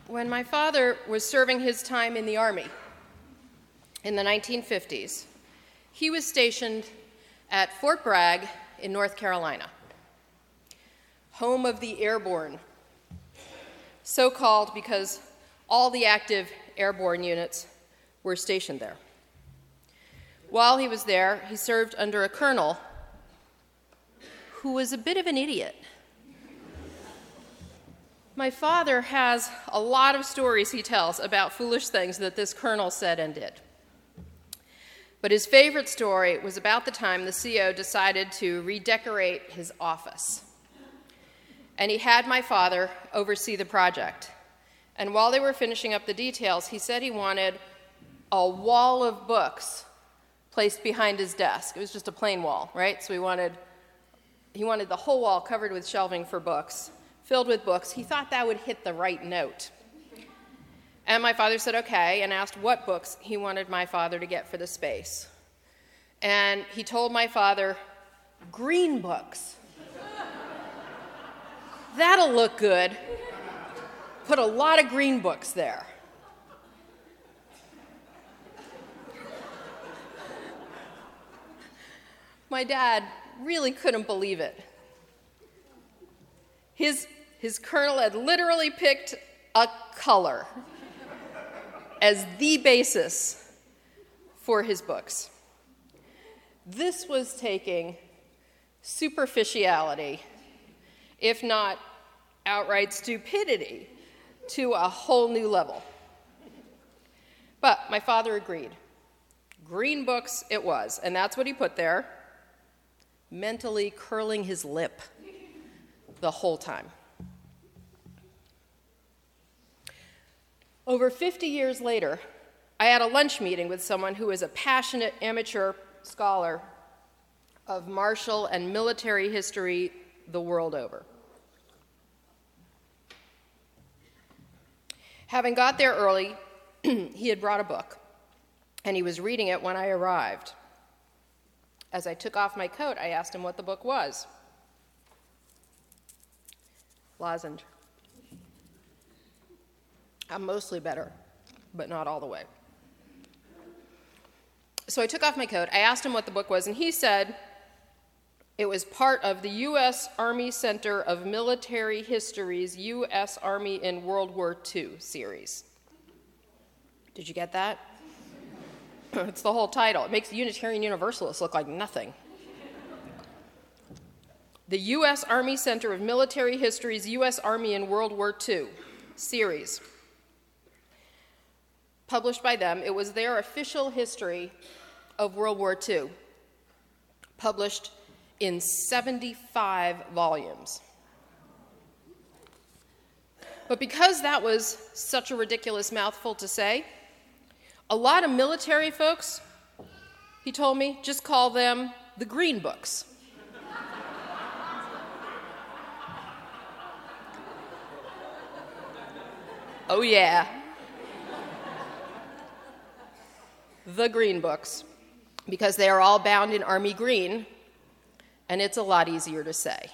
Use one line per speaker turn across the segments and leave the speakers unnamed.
When my father was serving his time in the Army in the 1950s, he was stationed at Fort Bragg in North Carolina, home of the airborne, so called because all the active airborne units were stationed there. While he was there, he served under a colonel who was a bit of an idiot. My father has a lot of stories he tells about foolish things that this colonel said and did. But his favorite story was about the time the CO decided to redecorate his office. And he had my father oversee the project. And while they were finishing up the details, he said he wanted a wall of books placed behind his desk. It was just a plain wall, right? So he wanted the whole wall covered with shelving for books, filled with books. He thought that would hit the right note. And my father said okay, and asked what books he wanted my father to get for the space. And he told my father, green books. That'll look good. Put a lot of green books there. My dad really couldn't believe it. His colonel had literally picked a color as the basis for his books. This was taking superficiality, if not outright stupidity, to a whole new level. But my father agreed. Green books it was, and that's what he put there, mentally curling his lip the whole time. Over 50 years later, I had a lunch meeting with someone who is a passionate amateur scholar of martial and military history the world over. Having got there early, he had brought a book, and he was reading it when I arrived. As I took off my coat, I asked him what the book was. Lozenge. I'm mostly better, but not all the way. So I took off my coat, I asked him what the book was, and he said it was part of the U.S. Army Center of Military History's U.S. Army in World War II series. Did you get that? It's the whole title. It makes the Unitarian Universalists look like nothing. The U.S. Army Center of Military History's U.S. Army in World War II series. Published by them, it was their official history of World War II, published in 75 volumes. But because that was such a ridiculous mouthful to say, a lot of military folks, he told me, just call them the green books. Oh yeah. The green books, because they are all bound in army green, and it's a lot easier to say.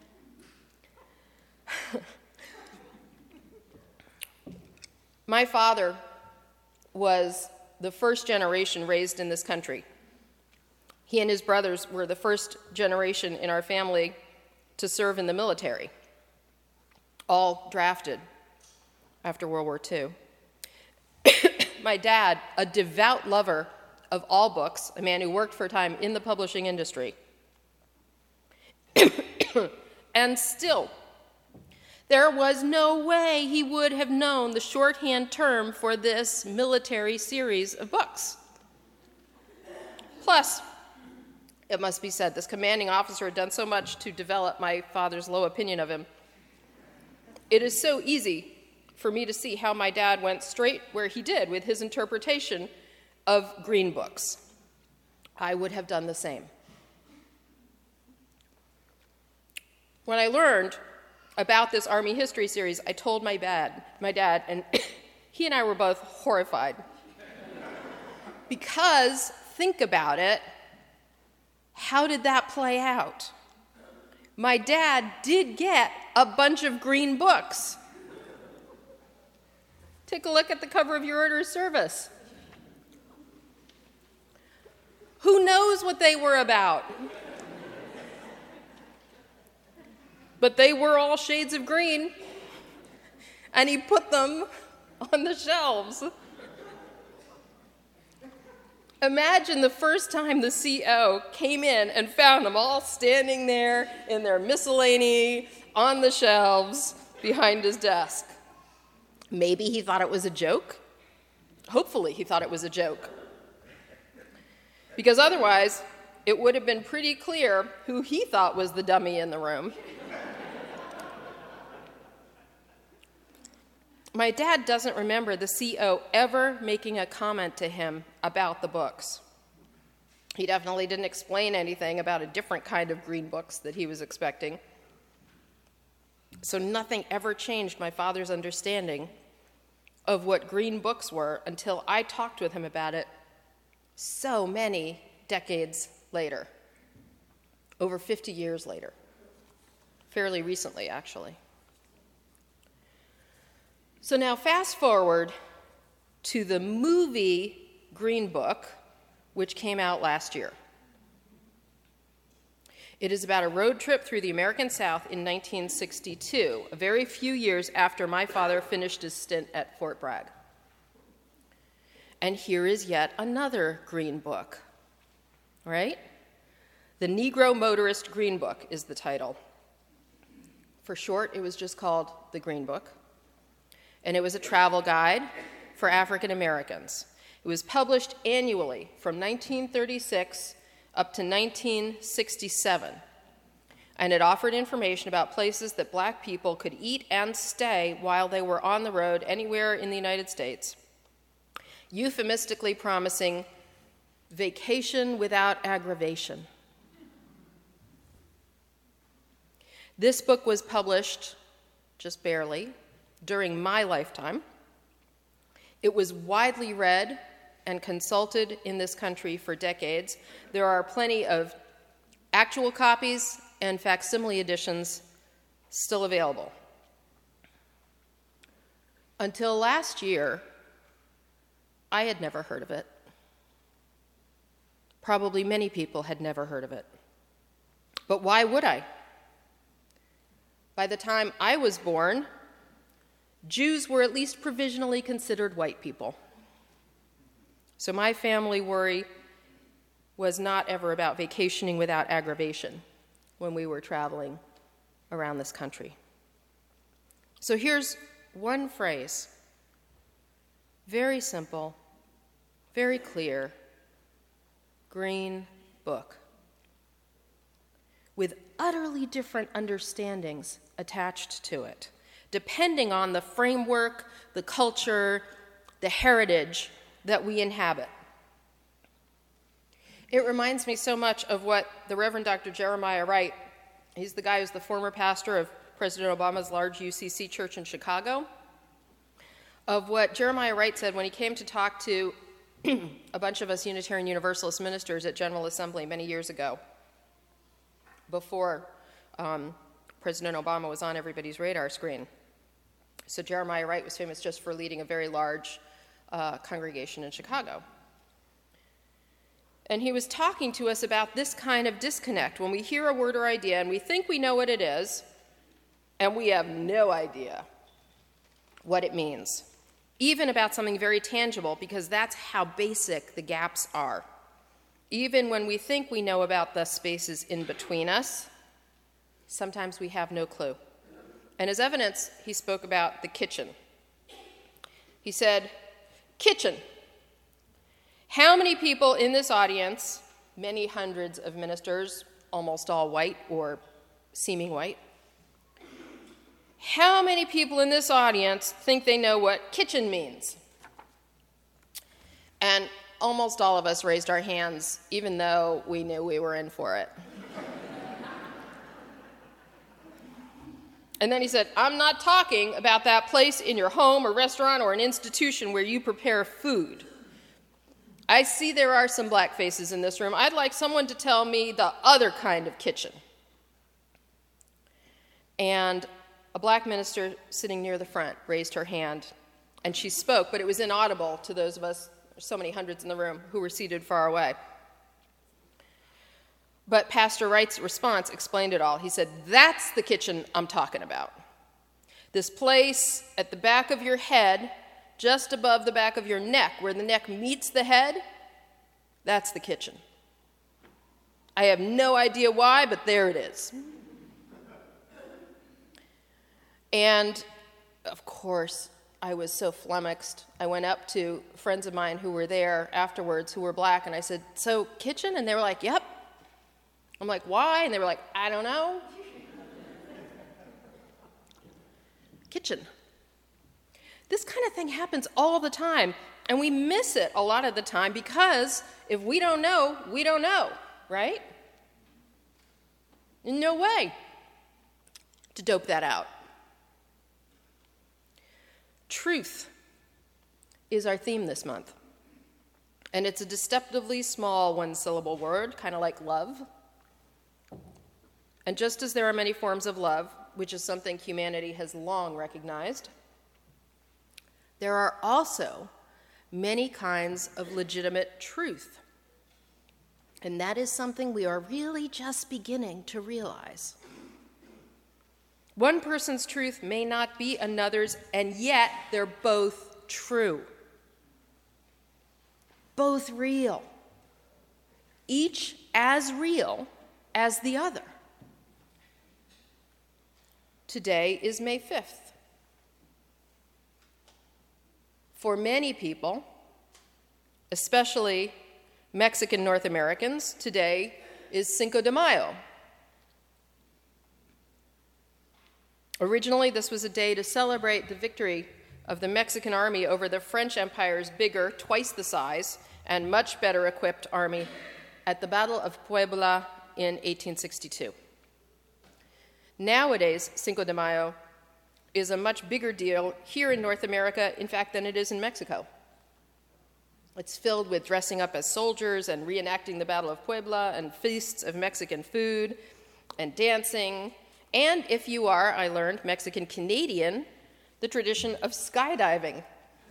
My father was the first generation raised in this country. He and his brothers were the first generation in our family to serve in the military, all drafted after World War II. My dad, a devout lover of all books, a man who worked for a time in the publishing industry. And still, there was no way he would have known the shorthand term for this military series of books. Plus, it must be said, this commanding officer had done so much to develop my father's low opinion of him. It is so easy for me to see how my dad went straight where he did with his interpretation of green books. I would have done the same. When I learned about this Army history series, I told my dad, and he and I were both horrified. Because, think about it, how did that play out? My dad did get a bunch of green books. Take a look at the cover of your order of service. Who knows what they were about? But they were all shades of green, and he put them on the shelves. Imagine the first time the CO came in and found them all standing there in their miscellany on the shelves behind his desk. Maybe he thought it was a joke. Hopefully he thought it was a joke. Because otherwise, it would have been pretty clear who he thought was the dummy in the room. My dad doesn't remember the CO ever making a comment to him about the books. He definitely didn't explain anything about a different kind of green books that he was expecting. So nothing ever changed my father's understanding of what green books were until I talked with him about it so many decades later, over 50 years later, fairly recently, actually. So now fast forward to the movie Green Book, which came out last year. It is about a road trip through the American South in 1962, a very few years after my father finished his stint at Fort Bragg. And here is yet another Green Book, right? The Negro Motorist Green Book is the title. For short, it was just called the Green Book. And it was a travel guide for African Americans. It was published annually from 1936 up to 1967. And it offered information about places that black people could eat and stay while they were on the road anywhere in the United States, euphemistically promising vacation without aggravation. This book was published, just barely, during my lifetime. It was widely read and consulted in this country for decades. There are plenty of actual copies and facsimile editions still available. Until last year, I had never heard of it. Probably many people had never heard of it. But why would I? By the time I was born, Jews were at least provisionally considered white people. So my family worry was not ever about vacationing without aggravation when we were traveling around this country. So here's one phrase, very simple, very clear, Green Book, with utterly different understandings attached to it, depending on the framework, the culture, the heritage that we inhabit. It reminds me so much of what the Reverend Dr. Jeremiah Wright, he's the guy who's the former pastor of President Obama's large UCC church in Chicago, of what Jeremiah Wright said when he came to talk to a bunch of us Unitarian Universalist ministers at General Assembly many years ago, before President Obama was on everybody's radar screen. So Jeremiah Wright was famous just for leading a very large congregation in Chicago. And he was talking to us about this kind of disconnect when we hear a word or idea and we think we know what it is, and we have no idea what it means, even about something very tangible, because that's how basic the gaps are. Even when we think we know about the spaces in between us, sometimes we have no clue. And as evidence, he spoke about the kitchen. He said, kitchen. How many people in this audience, many hundreds of ministers, almost all white or seeming white, how many people in this audience think they know what kitchen means? And almost all of us raised our hands, even though we knew we were in for it. And then he said, I'm not talking about that place in your home or restaurant or an institution where you prepare food. I see there are some black faces in this room. I'd like someone to tell me the other kind of kitchen. And a black minister sitting near the front raised her hand and she spoke, but it was inaudible to those of us, so many hundreds in the room, who were seated far away. But Pastor Wright's response explained it all. He said, "That's the kitchen I'm talking about. This place at the back of your head, just above the back of your neck, where the neck meets the head, that's the kitchen. I have no idea why, but there it is." And, of course, I was so flummoxed. I went up to friends of mine who were there afterwards who were black, and I said, "So, kitchen?" And they were like, "Yep." I'm like, "Why?" And they were like, "I don't know." Kitchen. This kind of thing happens all the time, and we miss it a lot of the time because if we don't know, we don't know, right? No way to dope that out. Truth is our theme this month, and it's a deceptively small one-syllable word, kind of like love. And just as there are many forms of love, which is something humanity has long recognized, there are also many kinds of legitimate truth. And that is something we are really just beginning to realize. One person's truth may not be another's, and yet they're both true. Both real. Each as real as the other. Today is May 5th. For many people, especially Mexican North Americans, today is Cinco de Mayo. Originally, this was a day to celebrate the victory of the Mexican army over the French Empire's bigger, twice the size, and much better equipped army at the Battle of Puebla in 1862. Nowadays, Cinco de Mayo is a much bigger deal here in North America, in fact, than it is in Mexico. It's filled with dressing up as soldiers and reenacting the Battle of Puebla and feasts of Mexican food and dancing. And if you are, I learned, Mexican Canadian, the tradition of skydiving.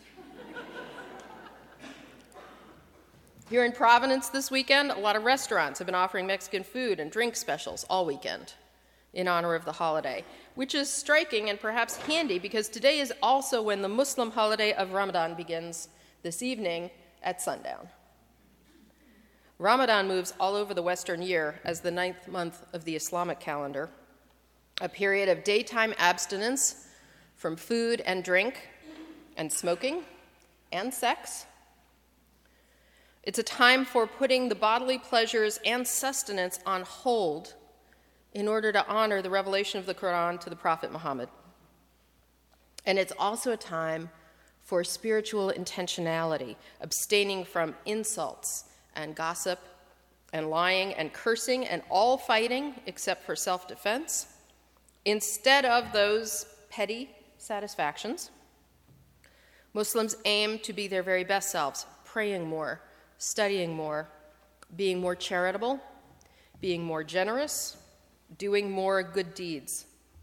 Here in Providence this weekend, a lot of restaurants have been offering Mexican food and drink specials all weekend in honor of the holiday, which is striking and perhaps handy because today is also when the Muslim holiday of Ramadan begins this evening at sundown. Ramadan moves all over the Western year as the 9th month of the Islamic calendar, a period of daytime abstinence from food and drink and smoking and sex. It's a time for putting the bodily pleasures and sustenance on hold in order to honor the revelation of the Quran to the Prophet Muhammad. And it's also a time for spiritual intentionality, abstaining from insults and gossip and lying and cursing and all fighting except for self-defense, instead of those petty satisfactions. Muslims aim to be their very best selves, praying more, studying more, being more charitable, being more generous, doing more good deeds.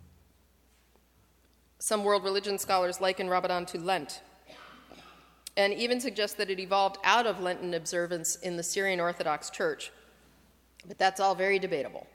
Some world religion scholars liken Ramadan to Lent, and even suggest that it evolved out of Lenten observance in the Syrian Orthodox Church. But that's all very debatable.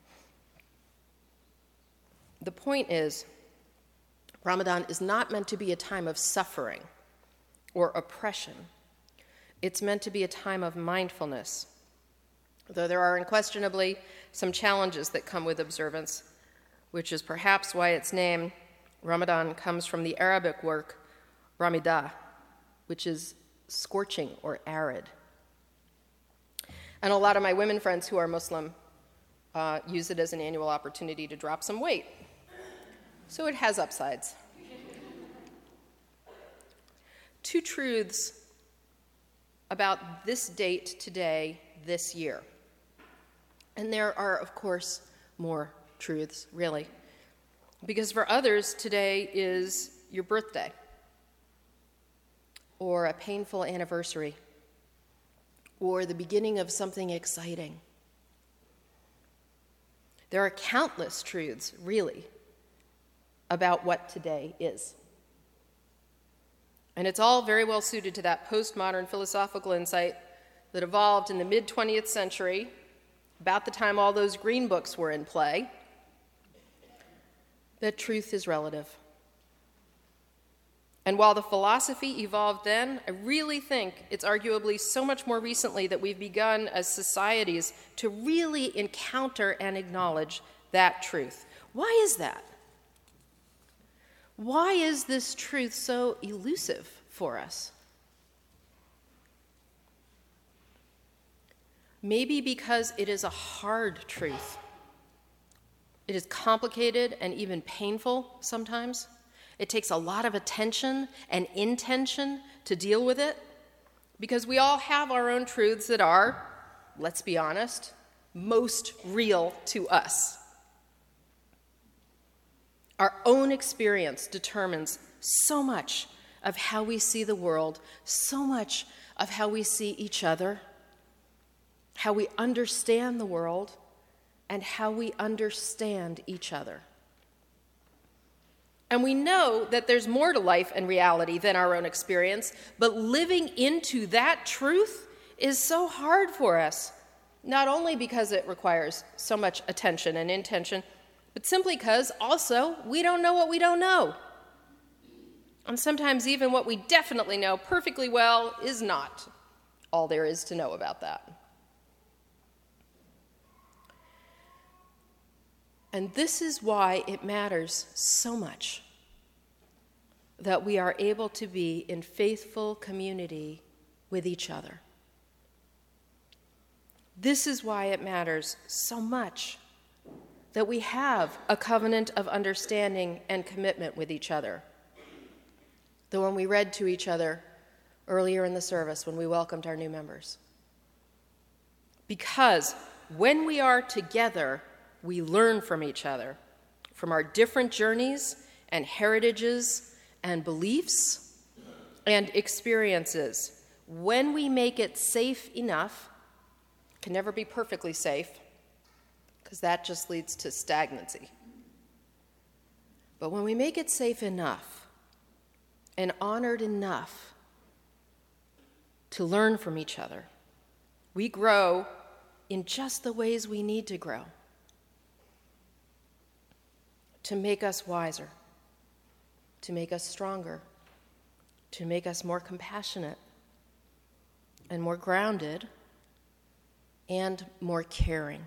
The point is, Ramadan is not meant to be a time of suffering or oppression. It's meant to be a time of mindfulness, though there are unquestionably some challenges that come with observance, which is perhaps why its name, Ramadan, comes from the Arabic word Ramida, which is scorching or arid. And a lot of my women friends who are Muslim use it as an annual opportunity to drop some weight. So it has upsides. Two truths about this date today, this year. And there are, of course, more truths, really. Because for others, today is your birthday, or a painful anniversary, or the beginning of something exciting. There are countless truths, really, about what today is. And it's all very well suited to that postmodern philosophical insight that evolved in the mid-20th century, about the time all those green books were in play, that truth is relative. And while the philosophy evolved then, I really think it's arguably so much more recently that we've begun as societies to really encounter and acknowledge that truth. Why is that? Why is this truth so elusive for us? Maybe because it is a hard truth. It is complicated and even painful sometimes. It takes a lot of attention and intention to deal with it, because we all have our own truths that are, let's be honest, most real to us. Our own experience determines so much of how we see the world, so much of how we see each other, how we understand the world, and how we understand each other. And we know that there's more to life and reality than our own experience, but living into that truth is so hard for us, not only because it requires so much attention and intention, but simply because also we don't know what we don't know. And sometimes even what we definitely know perfectly well is not all there is to know about that. And this is why it matters so much that we are able to be in faithful community with each other. This is why it matters so much that we have a covenant of understanding and commitment with each other. The one we read to each other earlier in the service when we welcomed our new members. Because when we are together, we learn from each other, from our different journeys and heritages and beliefs and experiences. When we make it safe enough, it can never be perfectly safe, because that just leads to stagnancy. But when we make it safe enough and honored enough to learn from each other, we grow in just the ways we need to grow, to make us wiser, to make us stronger, to make us more compassionate and more grounded and more caring.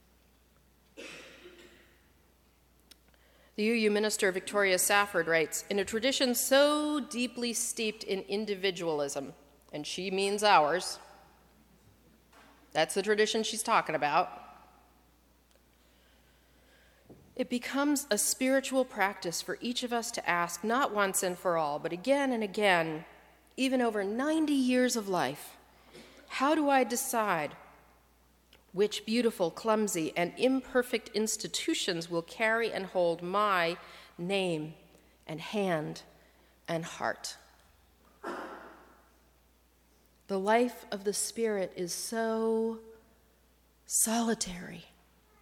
The UU minister Victoria Safford writes, "In a tradition so deeply steeped in individualism," and she means ours, that's the tradition she's talking about, "it becomes a spiritual practice for each of us to ask, not once and for all, but again and again, even over 90 years of life, how do I decide which beautiful, clumsy, and imperfect institutions will carry and hold my name and hand and heart?" The life of the Spirit is so solitary.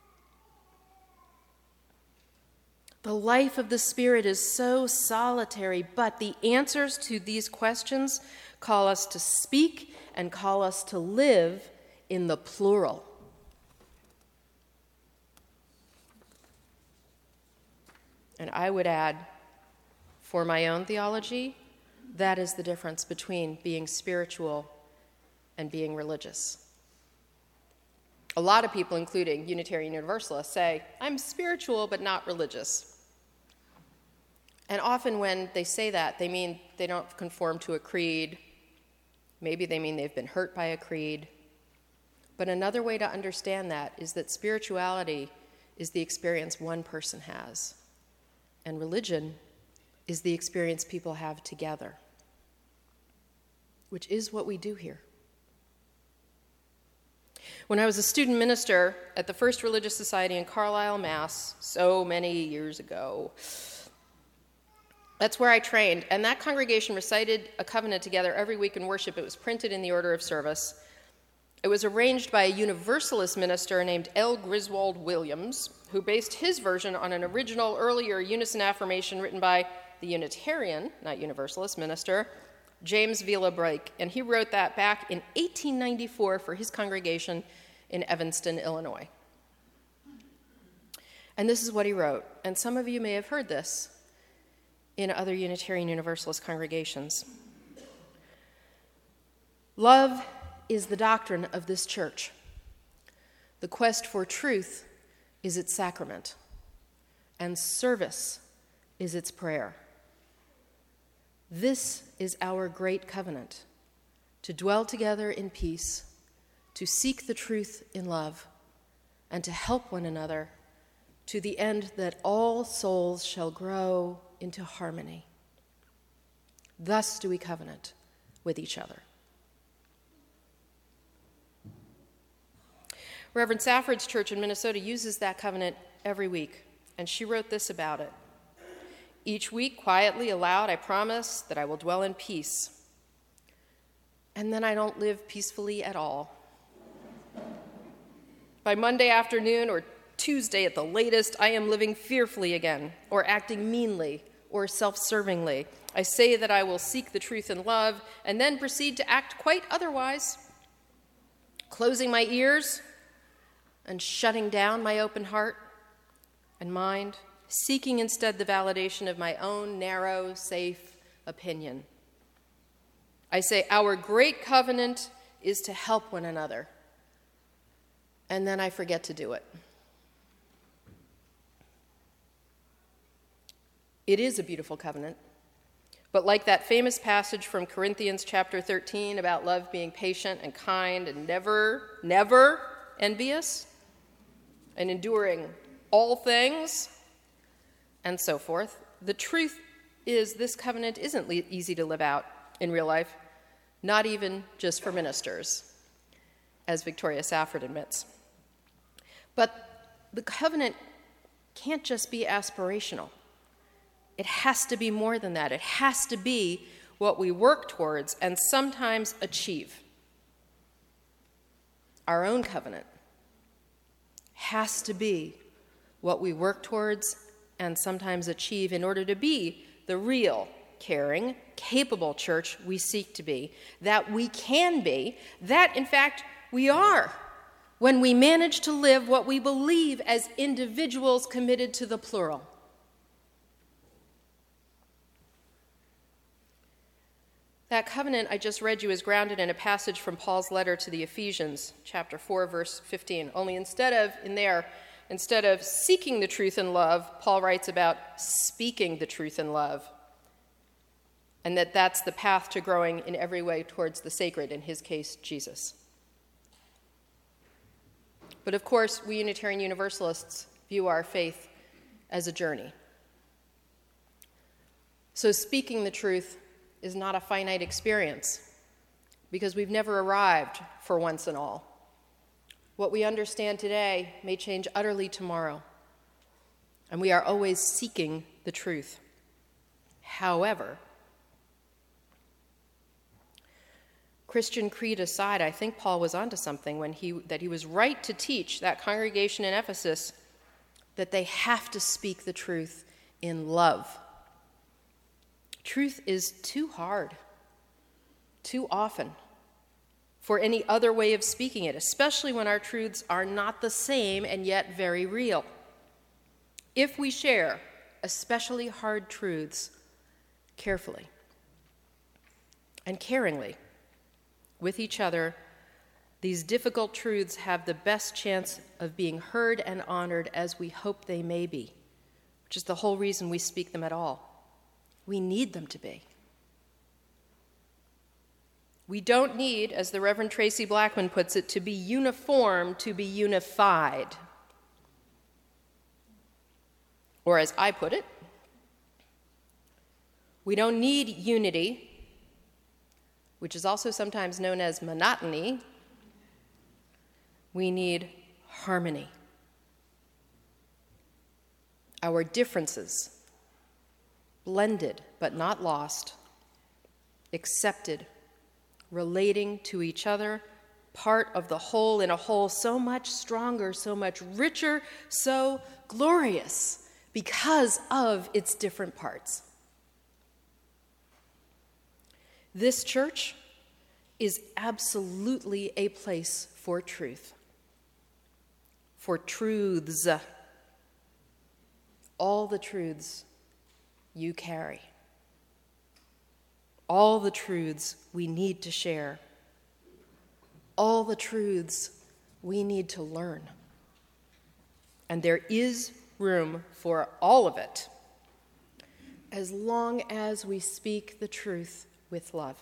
The life of the Spirit is so solitary, but the answers to these questions call us to speak and call us to live in the plural. And I would add, for my own theology, that is the difference between being spiritual and being religious. A lot of people, including Unitarian Universalists, say, I'm spiritual but not religious. And often when they say that, they mean they don't conform to a creed. Maybe they mean they've been hurt by a creed. But another way to understand that is that spirituality is the experience one person has, and religion is the experience people have together, which is what we do here. When I was a student minister at the First Religious Society in Carlisle, Mass, so many years ago, that's where I trained, and that congregation recited a covenant together every week in worship. It was printed in the order of service. It was arranged by a Universalist minister named L. Griswold Williams, who based his version on an original, earlier unison affirmation written by the Unitarian, not Universalist, minister, James Villa-Brake, and he wrote that back in 1894 for his congregation in Evanston, Illinois. And this is what he wrote, and some of you may have heard this in other Unitarian Universalist congregations. Love is the doctrine of this church. The quest for truth is its sacrament, and service is its prayer. This is our great covenant, to dwell together in peace, to seek the truth in love, and to help one another to the end that all souls shall grow into harmony. Thus do we covenant with each other. Reverend Safford's church in Minnesota uses that covenant every week, and she wrote this about it. Each week, quietly, aloud, I promise that I will dwell in peace. And then I don't live peacefully at all. By Monday afternoon or Tuesday at the latest, I am living fearfully again, or acting meanly, or self-servingly. I say that I will seek the truth in love, and then proceed to act quite otherwise, closing my ears and shutting down my open heart and mind, seeking instead the validation of my own narrow, safe opinion. I say, our great covenant is to help one another, and then I forget to do it. It is a beautiful covenant, but like that famous passage from Corinthians chapter 13 about love being patient and kind and never envious and enduring all things and so forth, the truth is this covenant isn't easy to live out in real life, not even just for ministers, as Victoria Safford admits. But the covenant can't just be aspirational. It has to be more than that. It has to be what we work towards and sometimes achieve. Our own covenant has to be what we work towards and sometimes achieve in order to be the real, caring, capable church we seek to be, that we can be, that in fact we are, when we manage to live what we believe as individuals committed to the plural. That covenant I just read you is grounded in a passage from Paul's letter to the Ephesians, chapter 4, verse 15. Only instead of seeking the truth in love, Paul writes about speaking the truth in love, and that's the path to growing in every way towards the sacred, in his case, Jesus. But of course, we Unitarian Universalists view our faith as a journey. So speaking the truth is not a finite experience, because we've never arrived for once and all. What we understand today may change utterly tomorrow, and we are always seeking the truth. However, Christian creed aside, I think Paul was onto something when he was right to teach that congregation in Ephesus that they have to speak the truth in love. Truth is too hard, too often, for any other way of speaking it, especially when our truths are not the same and yet very real. If we share especially hard truths carefully and caringly with each other, these difficult truths have the best chance of being heard and honored as we hope they may be, which is the whole reason we speak them at all. We need them to be. We don't need, as the Reverend Tracy Blackman puts it, to be uniform to be unified. Or as I put it, we don't need unity, which is also sometimes known as monotony. We need harmony. Our differences, blended but not lost, accepted, relating to each other, part of the whole in a whole so much stronger, so much richer, so glorious because of its different parts. This church is absolutely a place for truth, for truths, all the truths you carry, all the truths we need to share, all the truths we need to learn. And there is room for all of it, as long as we speak the truth with love.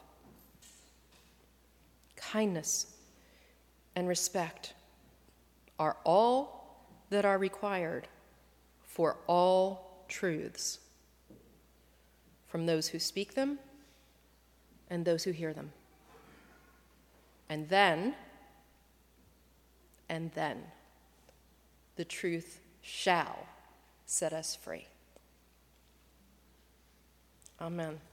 Kindness and respect are all that are required for all truths, from those who speak them and those who hear them. And then, the truth shall set us free. Amen.